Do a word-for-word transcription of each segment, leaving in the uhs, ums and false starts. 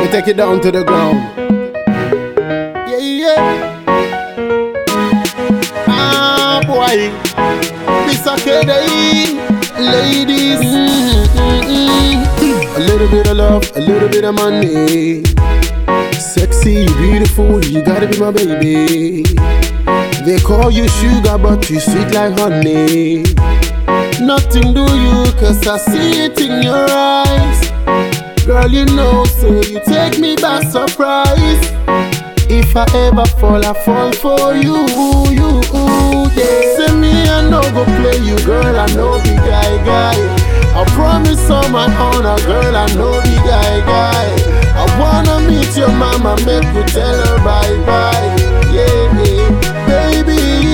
take it down to the ground. Yeah, yeah. Ah, boy. This a K D E, ladies. Mm-hmm. A little bit of love, a little bit of money. Sexy, beautiful, you gotta be my baby. They call you sugar, but you sweet like honey. Nothing do you, cause I see it in your eyes. Girl, you know, so you take me by surprise. If I ever fall, I fall for you, you, yeah. Say me, I know go play you, girl, I know be guy, guy. I promise on my honor, girl, I know be guy, guy. I wanna meet your mama, make you tell her bye-bye, yeah, yeah. Baby,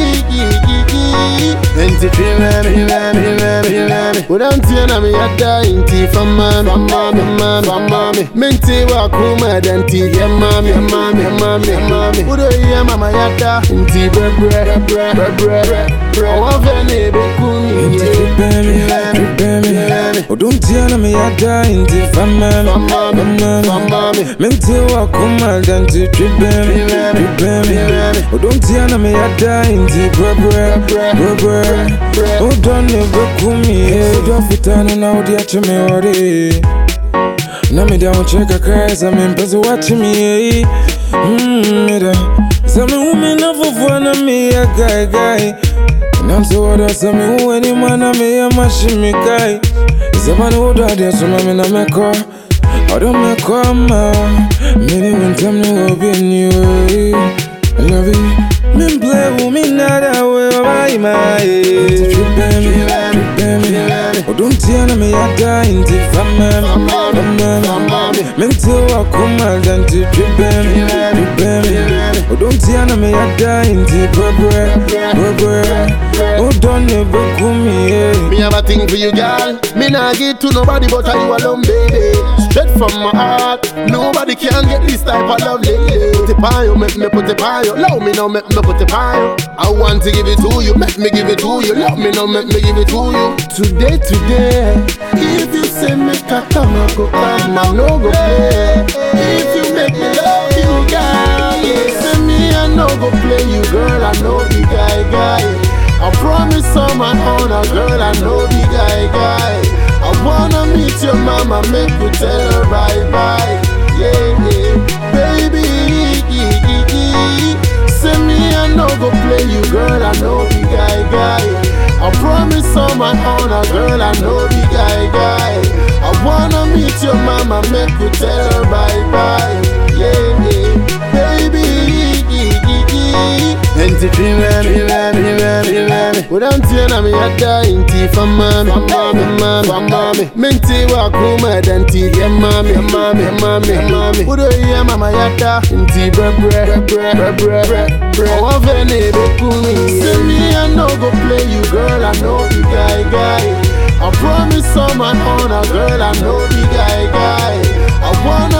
Enti filami, filami, filami, filami. Udantiana mi yada inti from mami, from mami, mami, from mami. Menti wa kuma danti ya mami, ya mami, ya mami, ya mami. Udo ya mama yada inti bre bre bre bre bre bre. Owa vene be kumi. Inti filami, filami, filami. Udantiana mi yada inti from mami, from mami, from mami. Menti wa kuma danti filami, filami, filami. Udantiana mi yada inti bre bre bre bre. Oh, don't never come here. Don't fit on and out there to me already. Now me down check a cries. I'm in person watching me. Mmm, some women of one of me a guy guy. And I'm so other some who any man of me a machine me guy. Some man who died there, so I'm in a make car. I don't make come out. Many when tell me what be new. I love it. Me play with me not that way, bye my head. Oh, don't tell me I die in the family. Me too, I come out and to trip them. Oh, don't tell me I die in the bubble. Oh, don't never come here. Me have a thing for you, girl. Me not give to nobody but you alone, baby. Straight from my heart. Nobody can get this type of love lately. Put it by you, make me put it by you. Love me now, make me put it by you. I want to give it to you, make me give it to you. Love me now, make me give it to you. Today, today, if you say make a come, I go come, I no go play. If you make me love you, girl, yeah. Say me, I no go play you, girl, I know the guy, guy. I promise on my honor, girl, I know the guy, guy. I wanna meet your mama, make you tell her bye-bye, yeah, yeah. Baby, say me, I no go play you, girl, I know the guy, guy. I promise on my honor, girl, I know the guy, guy. I wanna meet your mama, make you tell her bye-bye, yeah, yeah. Baby, Enti filami, filami, filami, filami. Udantiana mi yada inti from mami, from mami, mami, from mami. Menti wa kuma danti ya mami, ya mami, ya mami, ya mami. Udo ya mama yada inti bre bre bre bre bre bre. Owa vene be kumi. Say me I no go play you, girl, I know the guy, guy. I promise on my honor, girl, I know the guy, guy. I wanna